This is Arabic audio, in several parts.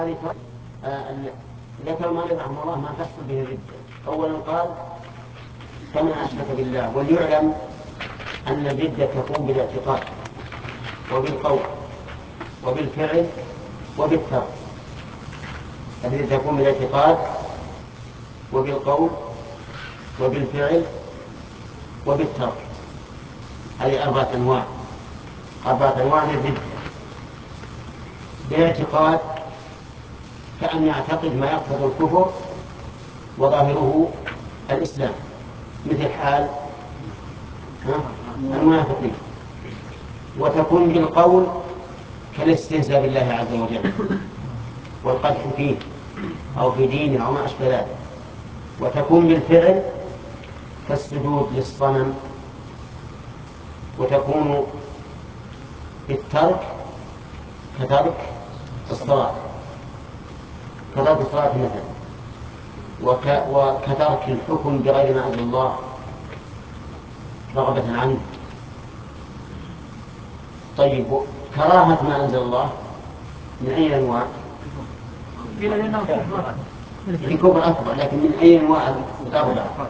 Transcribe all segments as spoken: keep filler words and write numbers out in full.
ذكر المؤلف رحمه الله ما تحصل به الردة. أولا قال كمن أشرك بالله، وليعلم أن الردة تكون بالاعتقاد وبالقول وبالفعل وبالترك. الردة تكون بالاعتقاد وبالقول وبالفعل وبالترك. هذه أربعة أنواع أربعة أنواع للردة. بالاعتقاد كأن يعتقد ما يقتضي الكفر وظاهره الإسلام، مثل حال المنافقين. وتكون بالقول كالاستهزاء بالله عز وجل والقدح فيه أو في دينه أو ما أشبه ذلك. وتكون بالفعل كالسجود للصنم. وتكون بالترك كترك الصلاة كترك الصلاة مثلا، وك... وكترك الحكم بغير ما أنزل الله رغبة عنه. طيب، كراهة ما أنزل الله من أي أنواع؟ في كفر أكبر، لكن من أي أنواع الأربعة؟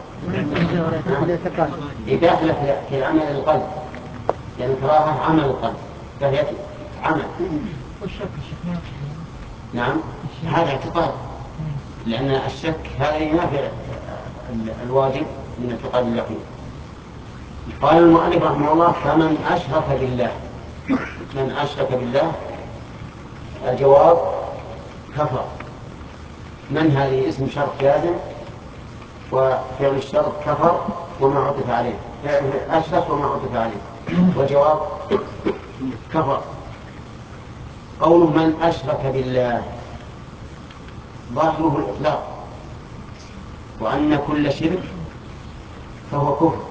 إداخلة في عمل القلب، يعني كراهة عمل القلب فهي عمل. نعم، هذا اعتقاد، لأن الشك هذا ينافع الواجب من اعتقاد اليقين. قال المؤلف رحمه الله فمن أشرك بالله. من أشرك بالله الجواب كفر. من هذه اسم شرط لازم، وفعل الشرط كفر وما عطف عليه، أشرك وما عطف عليه، والجواب كفر. قول من أشرك بالله ظاهره الإطلاق، وأن كل شرك فهو كفر،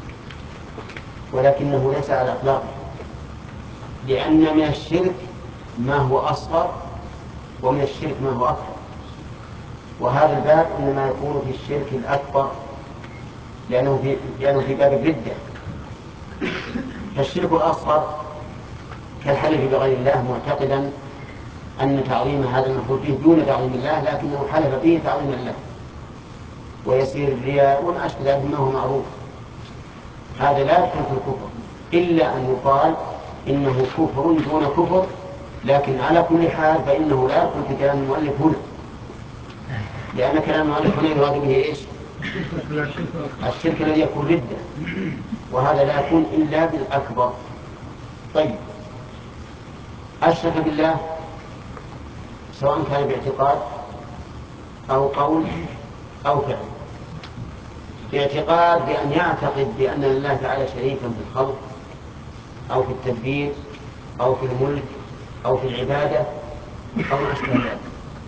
ولكنه ليس على الإطلاق، لأن من الشرك ما هو أصغر ومن الشرك ما هو أكبر. وهذا الباب إنما يكون في الشرك الأكبر لأنه في, لأنه في باب الردة. فالشرك الأصغر كالحلف بغير الله معتقدا أن تعظيم هذا المخلوق به دون تعظيم الله، لكنه حلف به تعظيم الله، ويسير الرياء وما أشبه ذلك ما هو معروف. هذا لا يدخل في الكفر، إلا أن يقال إنه كفر دون كفر. لكن على كل حال فإنه لا يدخل في كلام المؤلف هنا، لأن كلام المؤلف هنا يراد به إيش؟ الشرك الذي يكون ردة، وهذا لا يكون إلا بالأكبر. طيب، أشرك بالله سواء كان باعتقاد أو قول أو فعل. باعتقاد بأن يعتقد بأن الله تعالى شريكا في الخلق أو في التدبير أو في الملك أو في العبادة أو ما أشبه ذلك.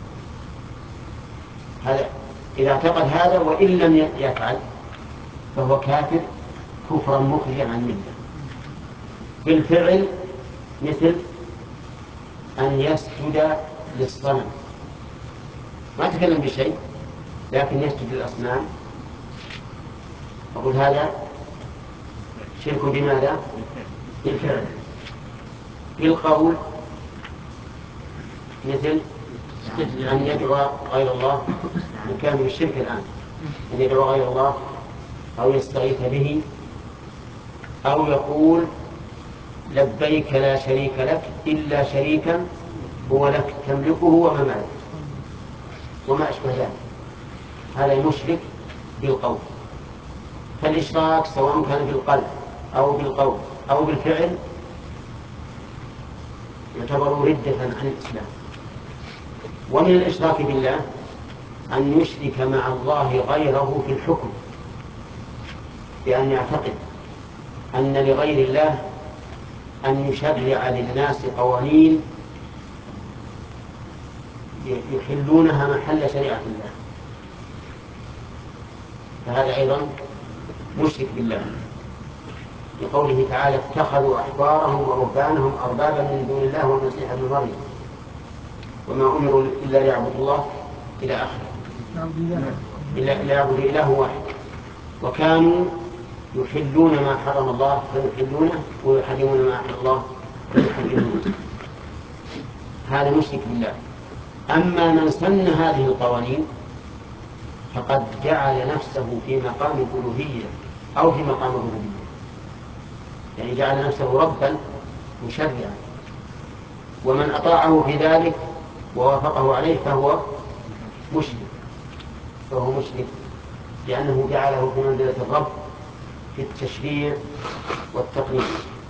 هذا إذا اعتقد هذا وإن لم يفعل فهو كافر كفرا مخرجا عن الملة. بالفعل مثل أن يسجد للصنم، ما تكلم بشيء لكن يسجد للأصنام، أقول هذا شرك بماذا؟ بالفعل. بالقول مثل أن يدعو غير الله، كان بالشرك الآن، أن يدعو غير الله أو يستغيث به أو يقول لبيك لا شريك لك إلا شريكا هو لك تملكه وما ملك وما أشبه ذلك. هذا مشرك بالقول. فالإشراك سواء كان بالقلب أو بالقول أو بالفعل يعتبر ردة عن الإسلام. ومن الإشراك بالله أن يشرك مع الله غيره في الحكم، بأن يعتقد أن لغير الله أن يشرع للناس قوانين يحلونها محل شريعة الله، فهذا أيضا مشرك بالله. لقوله تعالى اتخذوا أحبارهم ورهبانهم أربابا من دون الله والمسيح ابن مريم وما أمروا إلا ليعبدوا الله إلى آخره، إلا ليعبدوا إله واحد. وكانوا يحلون ما حرم الله فيحلونه ويحرمون ما أحل الله فيحرمونه. هذا مشرك بالله. أما من سن هذه القوانين فقد جعل نفسه في مقام الألوهية أو في مقام الربوبية، يعني جعل نفسه ربا مشرعا، ومن أطاعه في ذلك ووافقه عليه فهو مشرك فهو مشرك لأنه جعله في منزلة الرب في التشريع والتقنين.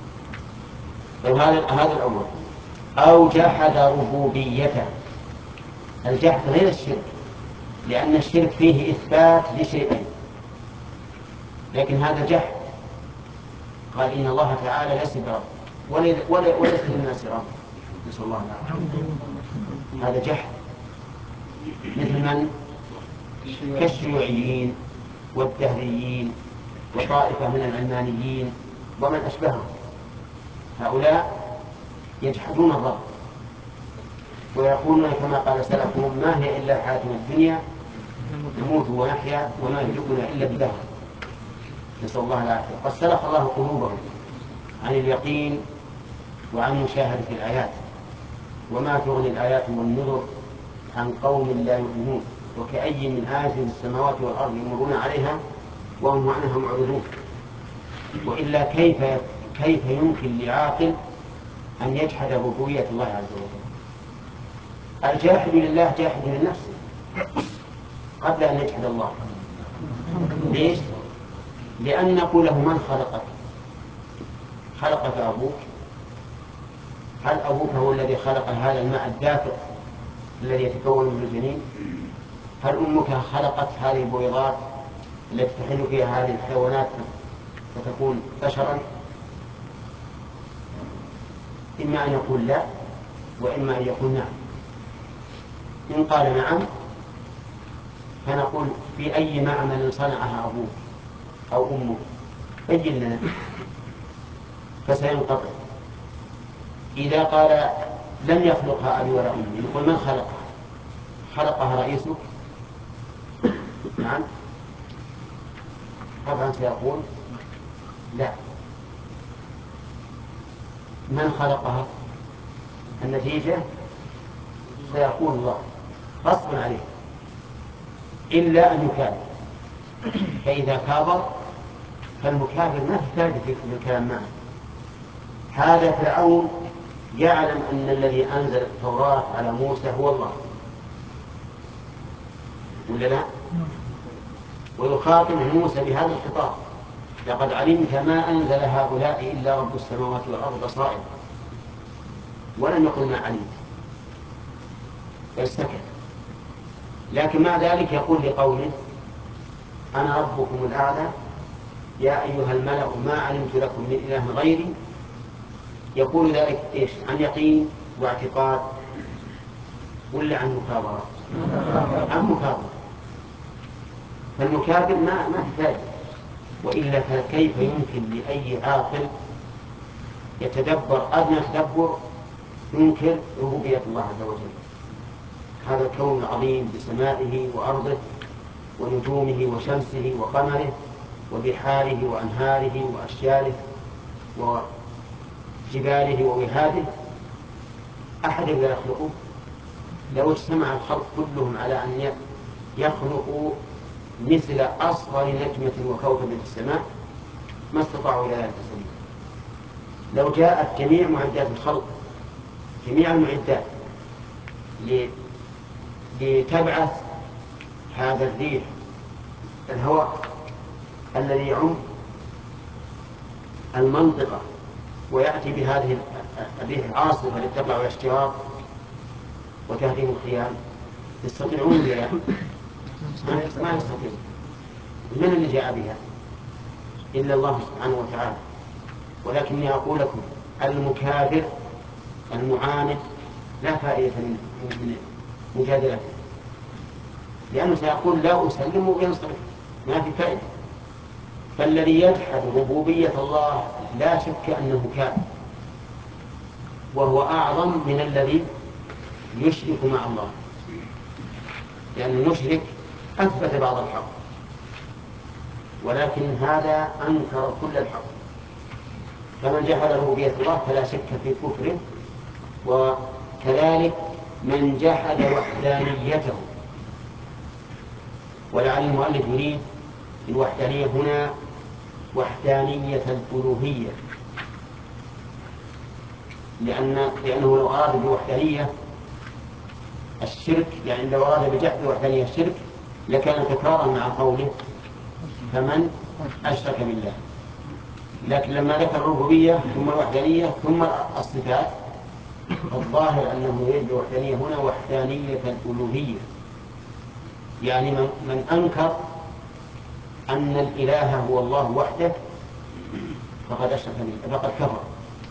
هذا هذا الأول. أو جحد ربوبيته. الجحد غير الشرك، لأن الشرك فيه إثبات لشيئين، لكن هذا جحد. قال إن الله تعالى ليس برب وليس للناس رب، نسأل الله العافية. هذا جحد مثل من؟ كالشيوعيين والدهريين وطائفة من العلمانيين ومن أشبههم. هؤلاء يجحدون الرب ويقولون كما قال سلفهم: ما هي إلا حياتنا الدنيا نموت ونحيا وما يهلكنا إلا الدهر. نسأل الله العافية. قد سلخ الله قلوبهم عن اليقين وعن مشاهدة الآيات، وما تغني الآيات والنذر عن قوم لا يؤمنون، وكأي من آية في السماوات والأرض يمرون عليها وهم عنها معرضون. وإلا كيف كيف يمكن لعاقل أن يجحد ربوبية الله عز وجل؟ الجاحد لله جاحد للنفس قبل أن يجحد الله. ليش؟ لأن نقول له: من خلقك؟ خلقك أبوك؟ هل أبوك هو الذي خلق هذا الماء الدافئ الذي يتكون من الجنين؟ هل أمك خلقت هذه البويضات التي تحل فيها هذه الحيوانات فتكون بشرا؟ إما أن يقول لا، وإما أن يقول نعم. إن قال نعم فنقول: في أي معمل صنعها أبوك أو أمك؟ بين لنا. فسينقطع. إذا قال: لم يخلقها أبي ولا أمي، نقول: من خلقها؟ خلقها رئيسك؟ نعم. طبعا سيقول لا. من خلقها؟ النتيجة سيقول الله غصبا عليه، إلا أن يكابر. فإذا كابر فالمكابر ما في فائدة في الكلام معه. هذا فرعون يعلم أن الذي أنزل التوراة على موسى هو الله، ولا لا؟ ويخاطب موسى بهذا الخطاب: لقد علمت ما أنزل هؤلاء إلا رب السماوات والأرض بصائر. ولم يقل ما علمت، فاستكت. لكن مع ذلك يقول لقومه: أنا ربكم الأعلى يا أيها الملأ ما علمت لكم من إله غيري. يقول ذلك إيش؟ عن يقين واعتقاد ولا عن مكابرة؟ عن مكابرة. فالمكابر ما ما احتاج. وإلا فكيف يمكن لأي عاقل يتدبر أدنى تدبر ينكر ربوبية الله عز وجل؟ هذا الكون العظيم بسمائه وأرضه ونجومه وشمسه وقمره وبحاره وأنهاره وأشجاره وجباله ووهاده، أحد لا يخلقه؟ لو اجتمع الخلق كلهم على أن يخلقوا مثل أصغر نجمة وكوكب في السماء ما استطاعوا إلى ذلك السبيل. لو جاءت جميع معدات الخلق، جميع المعدات، لتبعث هذا الريح الهواء الذي يعم المنطقة ويأتي بهذه الريح العاصفة التي تطلع الاشتراك وتهدم الخيام، يستطيعون بها؟ ما يستطيع. من اللي جاء بها؟ إلا الله سبحانه وتعالى. ولكني أقول لكم: المكابر المعاند لا فائدة من مجادلته، لأنه سيقول: لا أسلم وينصرف، ما في فائدة. فالذي يجحد ربوبية الله لا شك أنه كافر، وهو أعظم من الذي يشرك مع الله، لأن المشرك أثبت بعض الحق، ولكن هذا أنكر كل الحق. فمن جحد ربوبية الله فلا شك في كفره. وكذلك من جحد وحدانيته. ولعل المؤلف يريد الوحدانية هنا وحدانية الألوهية، لأن لأنه لو أراد بوحدانية الشرك، يعني لو أراد بجحد وحدانية الشرك لكان تكرارا مع قوله فمن أشرك بالله. لكن لما ذكر الربوبية ثم الوحدانية ثم الصفات، الظاهر أنه يريد الوحدانية هنا وحدانية الألوهية، يعني من, من أنكر أن الإله هو الله وحده فقد أشرك بالله، فقد كفر.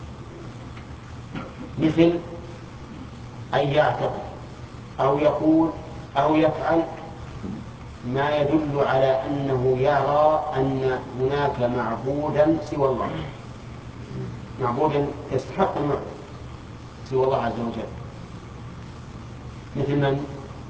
مثل أن يعتقد أو يقول أو يفعل ما يدل على أنه يرى أن هناك معبودا سوى الله، معبودا يستحق المعبد سوى الله عز وجل. مثل من؟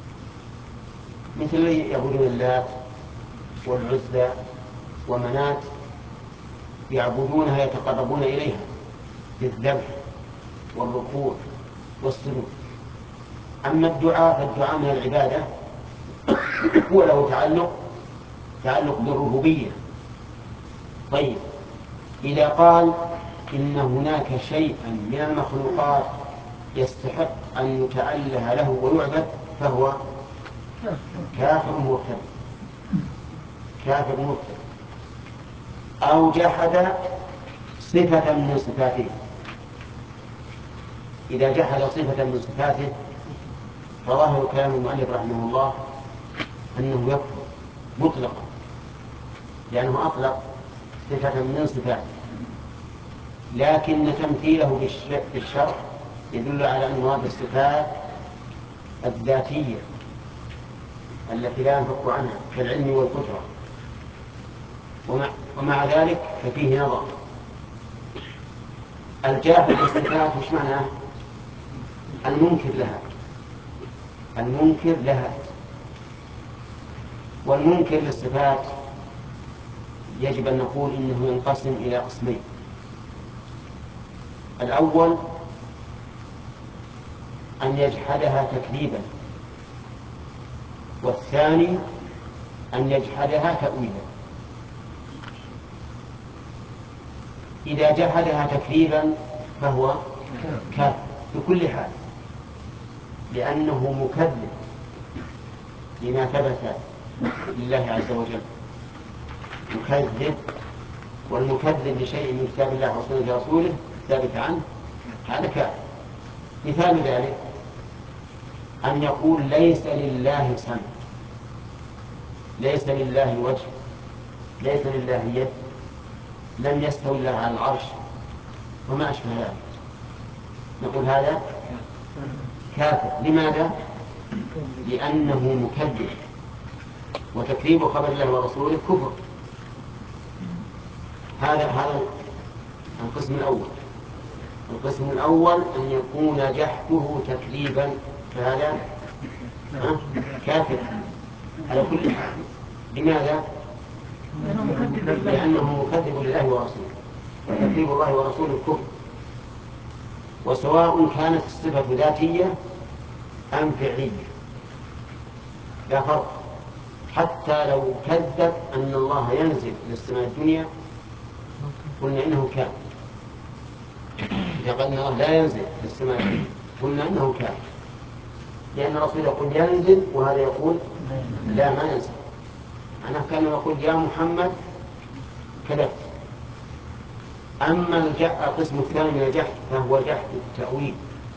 مثل يعبدون اللات والعزى ومنات، يعبدونها يتقربون إليها بالذبح والركوع والسجود. أما الدعاء فالدعاء من العبادة هو له تعلق تعلق بالربوبية. طيب، إذا قال إن هناك شيئا من المخلوقات يستحق أن يتأله له ويعبد فهو كافر مرتد، كافر مرتد. أو جحد صفة من صفاته، إذا جحد صفة من صفاته فظاهر كلام المؤلف رحمه الله أنه يكفر مطلقا، لأنه أطلق صفة من صفاته، لكن تمثيله بالشرع يدل على أن هذه الصفات الذاتية التي لا ينفك عنها كالعلم والقدرة. ومع, ومع ذلك ففيه نظر. الجاحد للصفات وش معناه؟ المنكر لها، المنكر لها. والمنكر للصفات يجب أن نقول إنه ينقسم إلى قسمين. الأول أن يجحدها تكذيبا، والثاني أن يجحدها تأويلا. إذا جحدها تكذيبا فهو كافر بكل حال، لأنه مكذب لما ثبت لله عز وجل، مكذب. والمكذب لشيء من كتاب الله وسنة رسوله ثابت عنه هذا كافر. مثال ذلك أن يقول ليس لله سمع، ليس لله وجه، ليس لله يد، لم يستوي الله على العرش وما أشبه ذلك، نقول هذا كافر. لماذا؟ لأنه مكذب، وتكذيب خبر الله ورسوله كفر. هذا هذا القسم الأول. القسم الأول أن يكون جحده تكذيبا، فهذا كافر على كل حال. لماذا؟ لأنه مكذب لله ورسوله، وتكذيب الله ورسوله كفر. وسواء كانت الصفة ذاتية أم فعلية لا فرق. حتى لو كذب أن الله ينزل إلى السماء الدنيا قلنا إنه كافر. إذا قال أن الله لا ينزل إلى السماء الدنيا قلنا إنه كافر، لأن الرسول يقول ينزل وهذا يقول لا ما ينزل. أنا كان يقول يا محمد كذبت. أما القسم الثاني من الجحد فهو جحد التأويل،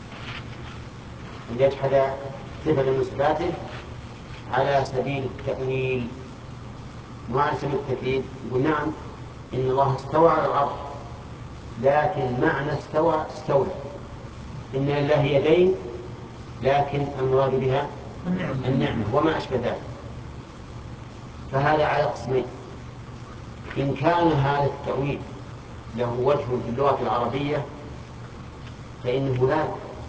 أن يجحد صفة من صفاته على سبيل التأويل وعلى سبيل التكذيب. يقول نعم إن الله استوى على الأرض، لكن معنى استوى استولى، إن لله يدين لكن المراد بها النعمة وما أشبه ذلك. فهذا على قسمين. إن كان هذا التأويل له وجه في اللغة العربية فإنه لا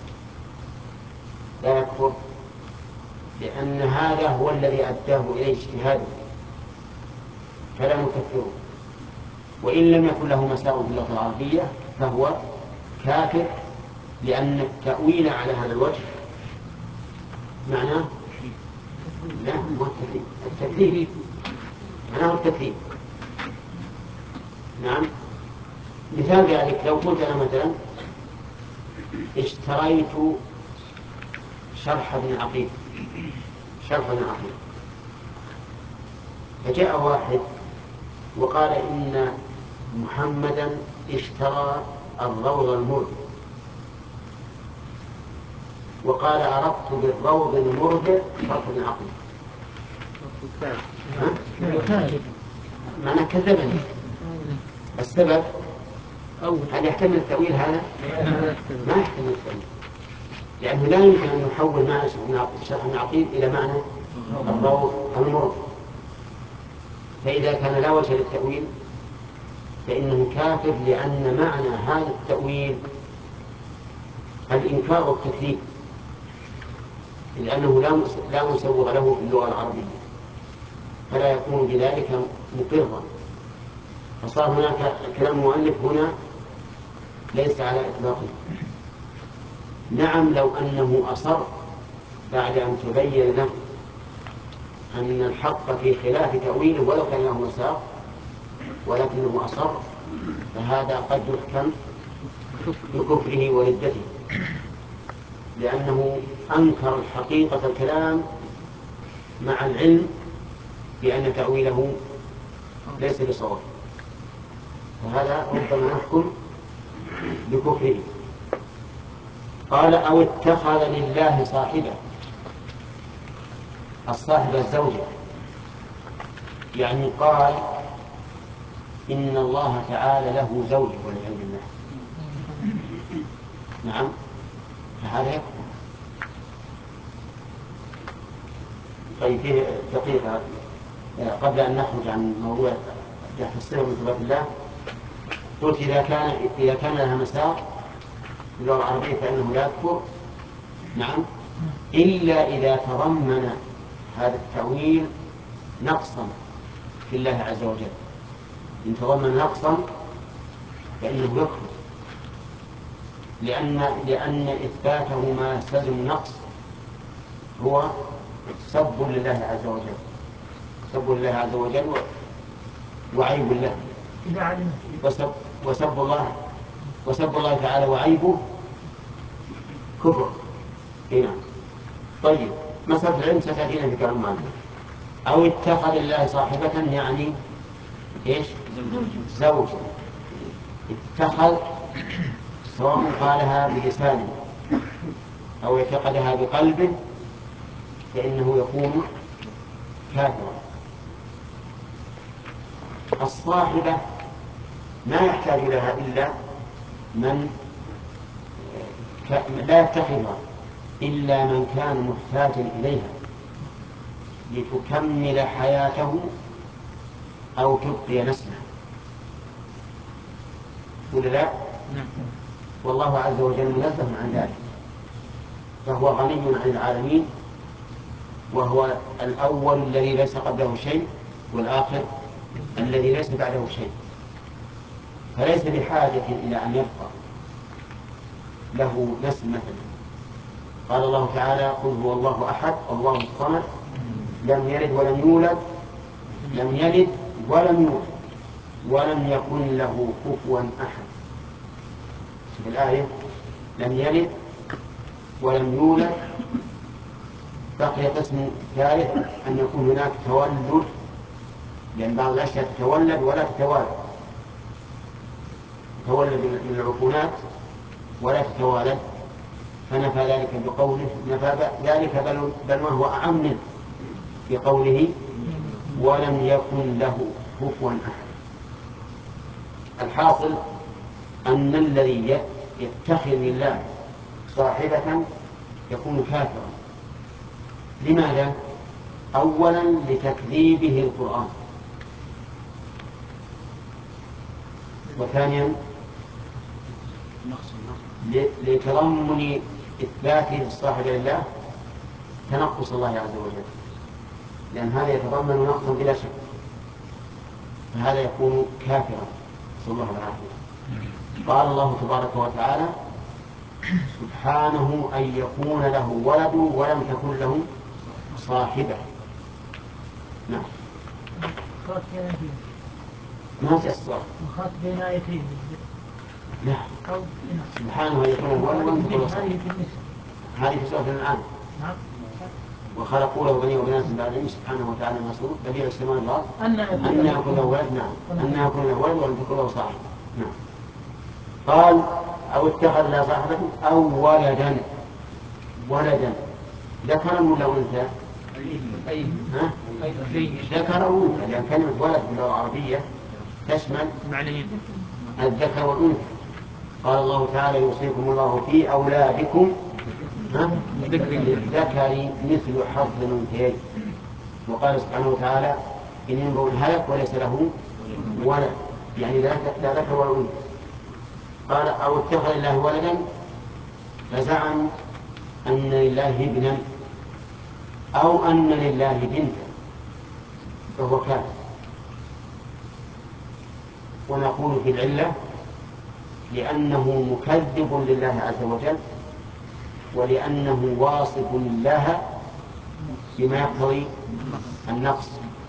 لا يكفر، لأن هذا هو الذي أداه إليه اجتهاده فلا نكفره. وإن لم يكن له مساوئ في اللغة العربية فهو كافر، لأن التأويل على هذا الوجه معناه لا مو التكذيب، التكذيب معناه التكذيب. نعم. مثال ذلك لو قلت أنا مثلا اشتريت شرح ابن عقيل، شرح ابن عقيل، فجاء واحد وقال إن محمدا اشترى الروض المربع، وقال عرفت بالروض المربع شرح ابن عقيل، معنى كذبني. السبب هل يحتمل التأويل هذا؟ ما يحتمل التأويل، لأنه لا يمكن أن يحول معنى شرح ابن عقيل إلى معنى الروض المربع. فإذا كان لا وجه للتأويل فإنه كافر، لأن معنى هذا التأويل الإنكار والتكذيب، لأنه لا مسوغ له في اللغة العربية، فلا يكون بذلك مقرا. فصار هناك كلام المؤلف هنا ليس على إطلاقه. نعم لو أنه أصر بعد أن تبين له أن الحق في خلاف تأويله ولو كان له مساق، ولكنه أصر، فهذا قد يحكم بكفره وردته، لأنه أنكر الحقيقة الكلام مع العلم بأن تأويله ليس بصواب، فهذا ربما يحكم بكفره. قال أو اتخذ لله صاحبة، الصاحبة الزوجة، يعني قال إن الله تعالى له زوج والعياذ بالله. نعم، فهذا يكفر. طيب فيه دقيقة قبل أن نخرج عن موضوع جحد الصفة من صفات الله. قلت إذا كان إذا كان لها مساق في اللغة العربية فإنه لا يكفر. نعم، إلا إذا تضمن هذا التأويل نقصا في الله عز وجل. إن تضمن نقصا فإنه يكفر، لأن لأن إثباته ما يستلزم نقص هو سب لله عز وجل، سب لله عز وجل وعيب له، وسب, وسب الله وسب الله تعالى وعيبه كفر. هنا طيب مسألة العلم ستأتينا في كلام معنا. أو اتخذ الله صاحبة يعني إيش؟ زوج. اتخذ سواء قالها بلسانه أو اعتقدها بقلبه فإنه يكون كافرا. الصاحبة ما يحتاج لها إلا من لا يتخذها إلا من كان محتاجا إليها لتكمل حياته أو تبقي نسله، ولا لا؟ والله عز وجل منزه عن ذلك، فهو غني عن العالمين، وهو الأول الذي ليس قبله شيء والآخر الذي ليس بعده شيء، فليس بحاجة إلى أن يبقى له نسل مثلا. قال الله تعالى قل هو الله أحد الله الصمد لم يلد ولم يولد لم يلد ولم يولد ولم يكن له كفوا أحد. في الآية لم يلد ولم يولد، بقي قسم ثالث أن يكون هناك تولد، لأن بعض الأشياء تتولد ولا تتوالد، تتولد من العفونات ولا تتوالد، فنفى ذلك بقوله نفى ذلك بل, بل وهو أعم منه في قوله ولم يكن له كفوا أحد. الحاصل أن الذي يتخذ لله صاحبة يكون كافرا. لماذا؟ أولا لتكذيبه القرآن، وثانيا لتضمن إثباته الصاحب لله تنقص الله عز وجل، لأن هذا يتضمن نقصا بلا شك، فهذا يكون كافرا، صلى الله عليه وسلم. قال الله تبارك وتعالى سبحانه أن يكون له ولد ولم تكن له صاحبة. نعم. ما في الصلاة مخاط بين آيتين. لا. سبحانه أن يكون له ولد ولم تكن له صاحبة. هذه في سورة الأنعام. نعم. وخلقوا له بنين وبنات بعدين سبحانه وتعالى مسؤول بديع السماء والأرض أن يكون له ولد. نعم. أن يكون له ولد ولم تكن له صاحبة. نعم. قال أو اتخذ له صاحبة أو ولدا. ولدا ذكرا ولا أنثى؟ ها؟ ذكر وأنثى، لأن كلمة ولد باللغة العربية تشمل الذكر والأنثى. قال الله تعالى يوصيكم الله في أولادكم للذكر مثل حظ الأنثيين. وقال سبحانه وتعالى إن امرؤ هلك وليس له ولد، يعني لا ذكر ولا أنثى. قال أو اتخذ الله ولدا فزعم أن لله ابنا أو أن لله بنتا فهو كافر. ونقول في العلة لأنه مكذب لله عز وجل، ولأنه واصف لله بما يقتضي النقص.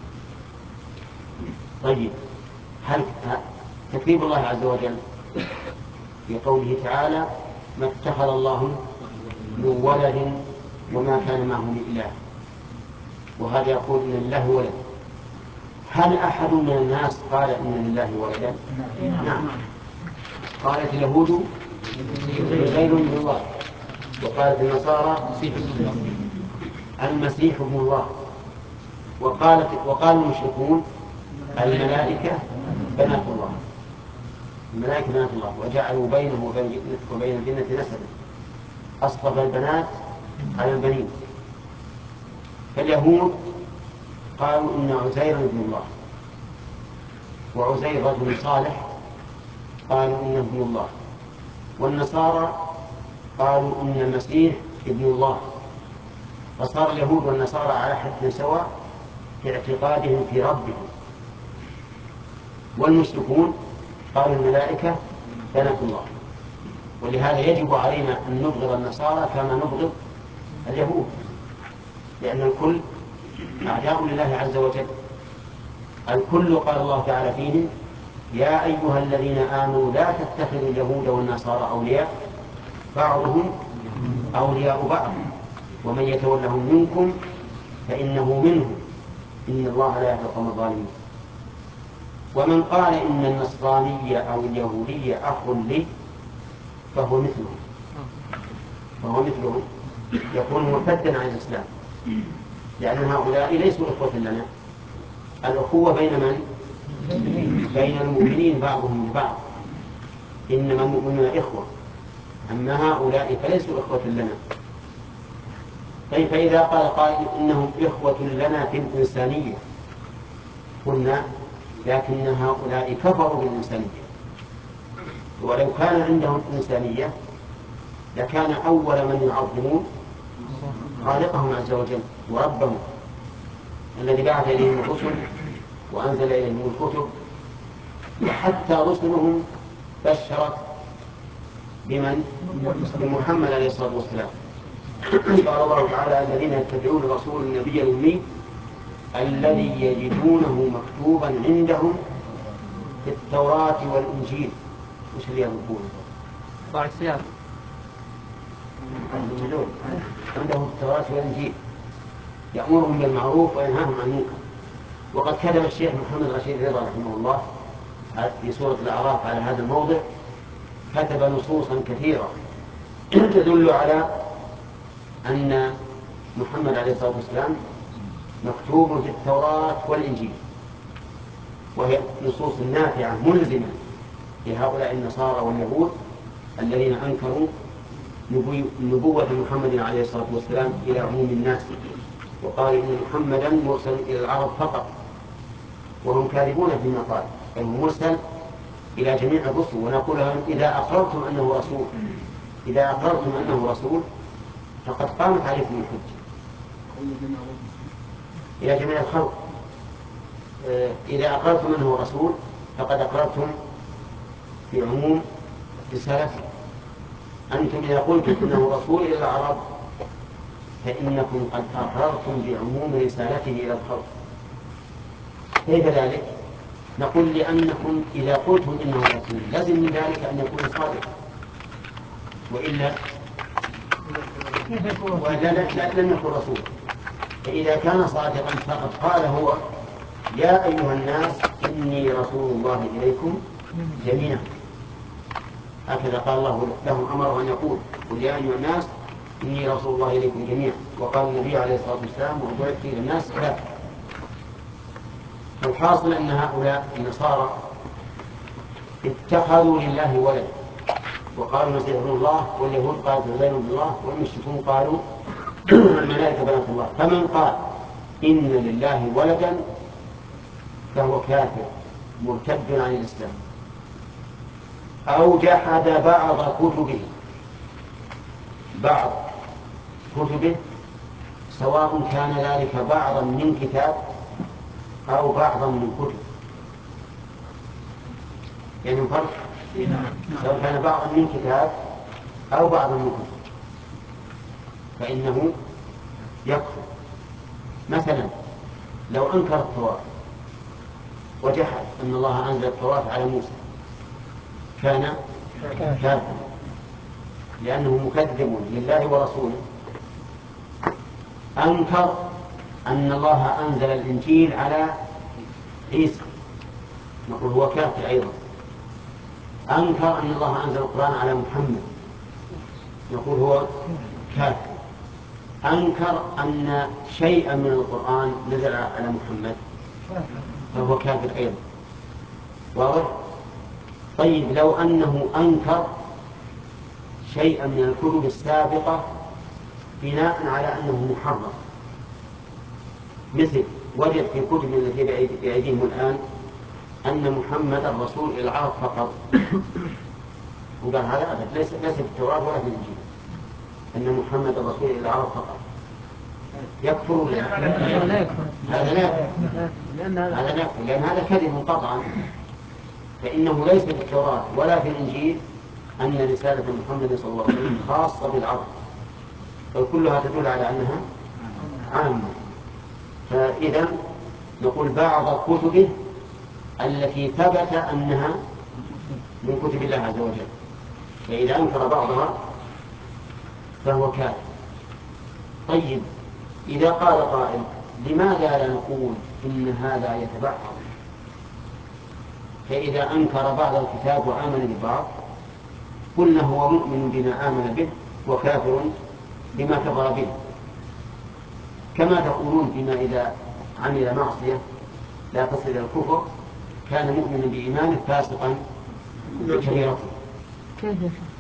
طيب، هل تكذيب الله عز وجل في قوله تعالى ما اتخذ الله من ولد وما كان معه من إله، وهذا يقول إن لله ولد. هل أحد من الناس قال إن لله ولدا؟ نعم. قالت اليهود عزير ابن الله، وقالت النصارى المسيح ابن الله، وقالت وقال المشركون الملائكة بنات الله. الملائكة بنات الله، وجعلوا بينه وبين الجنة نسبا، أصطفى البنات على البنين. فاليهود قالوا إن عزير ابن الله، وعزير رجل صالح قالوا إنه ابن الله، والنصارى قالوا إن المسيح ابن الله. فصار اليهود والنصارى على حد سواء في اعتقادهم في ربهم. والمشركون قالوا الملائكة بنات الله. ولهذا يجب علينا أن نبغض النصارى كما نبغض اليهود، لأن الكل أعداء لله عز وجل. الكل قال الله تعالى فيهم يا أيها الذين آمنوا لا تتخذوا اليهود والنصارى أولياء بعضهم أولياء بعض ومن يتولهم منكم فإنه منهم إن الله لا يهدي القوم الظالمين. ومن قال إن النصرانية أو اليهودية أخ لي فهو مثلهم فهو مثلهم يكون مرتدا عن الإسلام، لأن هؤلاء ليسوا إخوة لنا. الأخوة بين من؟ بين المؤمنين بعضهم لبعض، إنما المؤمنون إخوة، أما هؤلاء فليسوا إخوة لنا. طيب، فإذا قال قائل إنهم إخوة لنا في الإنسانية قلنا لكن هؤلاء كفروا بالإنسانية، ولو كان عندهم إنسانية لكان أول من يعظمون خالقهم عز وجل وربهم الذي بعث إليهم الرسل وأنزل إليهم الكتب، وحتى رسلهم بشرت بمن؟ بمحمد عليه الصلاة والسلام. قال الله تعالى الذين يتبعون الرسول النبي الأمي الذي يجدونه مكتوبا عندهم في التوراة والإنجيل. وش اللي يقول؟ طاعة السيارة عندهم في التوراة والإنجيل يأمرهم بالمعروف وينهاهم عن المنكر. وقد كتب الشيخ محمد رشيد رضا رحمه الله في سورة الأعراف على هذا الموضع، كتب نصوصا كثيرة تدل على أن محمد عليه الصلاة والسلام مكتوب في التوراة والإنجيل، وهي نصوص نافعة ملزمة لهؤلاء النصارى واليهود الذين أنكروا نبوة محمد عليه الصلاة والسلام إلى عموم الناس، وقال إن محمدا مرسل إلى العرب فقط، وهم كاذبون فيما قال، بل هو مرسل إلى جميع الرسل. ونقول لهم إذا أقررتم أنه رسول إذا أقررتم أنه رسول فقد قامت عليكم الحجة إلى جميع الخلق. إذا أقررتم أنه رسول فقد أقررتم بعموم رسالته. أنتم إذا قلتم إنه رسول إلى العرب فإنكم قد أقررتم بعموم رسالته إلى الخلق. كيف ذلك؟ نقول لأنكم إذا قلتم إنه رسول لازم من ذلك أن يكون صادقا، وإلا وإلا لا لم يكن رسول. فإذا كان صادقا فقد قال هو يا أيها الناس إني رسول الله إليكم جميعا، هكذا قال الله لهم، أمره أن يقول قل يا أيها الناس إني رسول الله إليكم جميعا. وقال النبي عليه الصلاة والسلام وبعثت إلى الناس كافة. الحاصل أن هؤلاء النصارى اتخذوا لله ولد وقالوا المسيح ابن الله، واليهود قالوا عزير ابن الله، والمشركون قالوا الملائكة بنات الله. فمن قال إن لله ولدا فهو كافر مرتد عن الإسلام، أو جحد بعض كتبه بعض كتبه سواء كان ذلك بعضا من كتاب أو بعضا من كتب، يعني فرق سواء كان بعضا من كتاب أو بعضا من كتب فإنه يكفر. مثلا لو أنكر التوراة وجحد أن الله أنزل التوراة على موسى كان كافرا، لأنه مكذب لله ورسوله. أنكر أن الله أنزل الإنجيل على عيسى نقول هو كافر أيضا. أنكر أن الله أنزل القرآن على محمد نقول هو كافر. أنكر أن شيئا من القرآن نزل على محمد فهو كافر أيضا. واضح؟ طيب لو أنه أنكر شيئا من الكتب السابقة بناء على أنه محرم، مثل وجد في كتب التي بأيديهم الآن أن محمد الرسول إلى العرب فقط، وقال هذا أبدا ليس ليس في التوراة ولا في الإنجيل أن محمد الرسول إلى العرب فقط، يكفر ولا لا يكفر؟ هذا لا يكفر، هذا لا يكفر لأن هذا كذب قطعا. فإنه ليس في التوراة ولا في الإنجيل أن رسالة محمد صلى الله عليه وسلم خاصة بالعرب، بل كلها تدل على أنها عامة. فإذا نقول بعض كتبه التي ثبت أنها من كتب الله عز وجل، فإذا أنكر بعضها فهو كافر. طيب إذا قال قائل لماذا لا نقول إن هذا يتبعض؟ فإذا أنكر بعض الكتاب وآمن ببعض قلنا هو مؤمن بما آمن به وكافر بما كفر به، كما تقولون بما إذا عمل معصية لا تصل إلى الكفر كان مؤمنا بإيمانه فاسقا بكبيرته. كيف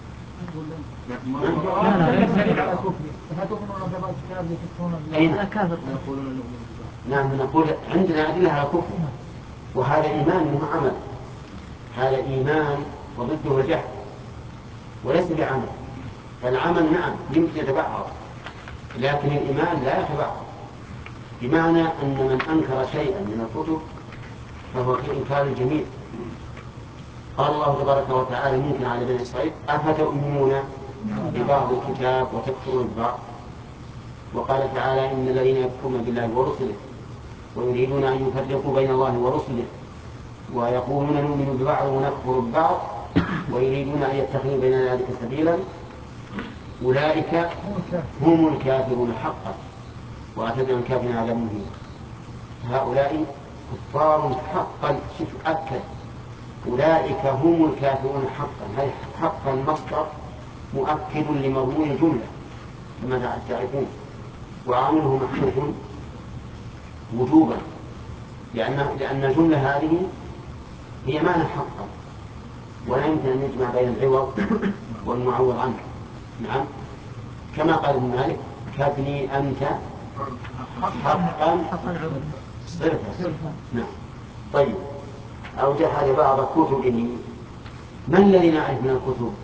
نعم نقول عندنا أدلة على كفر، وهذا إيمان مو عمل، هذا إيمان وضده الجهل وليس بعمل. فالعمل نعم يمكن يتبعض لكن الإيمان لا يتبعض، بمعنى أن من أنكر شيئا من الكتب فهو في إنكار الجميع. قال الله تبارك وتعالى ممكن على بني إسرائيل أفتؤمنون ببعض الكتاب وتكفرون ببعض. وقال تعالى إن الذين يكفرون بالله ورسله ويريدون أن يفرقوا بين الله ورسله ويقولون نؤمن ببعض ونكفر ببعض ويريدون أن يتخذوا بين ذلك سبيلا أولئك هم الكافرون حقا وأعتدنا الكافرين عذابا مهينا. هؤلاء كفار حقا، شوف أكد أولئك هم الكافرون حقا، هذه حقا مصدر مؤكد لمضمون الجملة كما تعرفون، وعامله محذوف وجوبا لأن لأن الجملة هذه هي معنى حقا ولا يمكن أن نجمع بين العوض والمعوض عنه. نعم كما قال ابن مالك كابني أنت حقا صرفا. نعم. طيب أو جحد بعض كتبه، من الذي نعرف من الكتب؟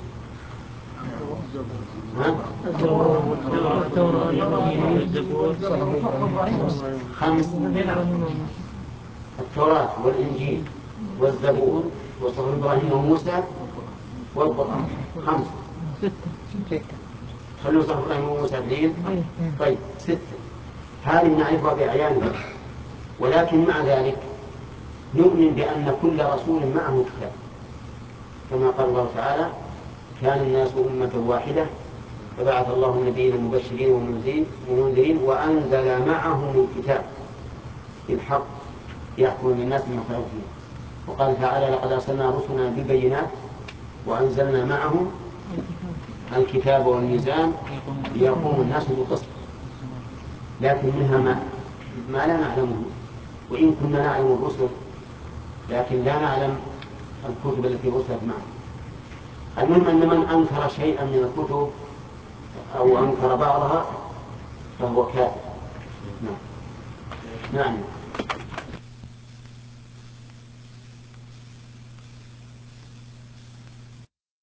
خمس: التوراة والإنجيل والزبور وصحف إبراهيم وموسى والقرآن، خمس. ستة. خلوا صحف إبراهيم وموسى اثنين. إيه. طيب ستة، هذه نعرفها بأعيانها، ولكن مع ذلك نؤمن بأن كل رسول معه كتاب، كما قال الله تعالى: كان الناس أمة واحدة فبعث الله النبيين مبشرين ومنذرين وأنزل معهم الكتاب بالحق يحكم للناس بما اختلفوا فيه. وقال تعالى: لقد أرسلنا رسلنا بالبينات وأنزلنا معهم الكتاب والميزان ليقوم الناس بالقسط. لكن منها ما, ما لا نعلمه، وإن كنا نعلم الرسل لكن لا نعلم الكتب التي رسلت معه. المهم أن من أنكر شيئا من الكتب أو أنكر بعضها فهو كافر. نعم. نعم.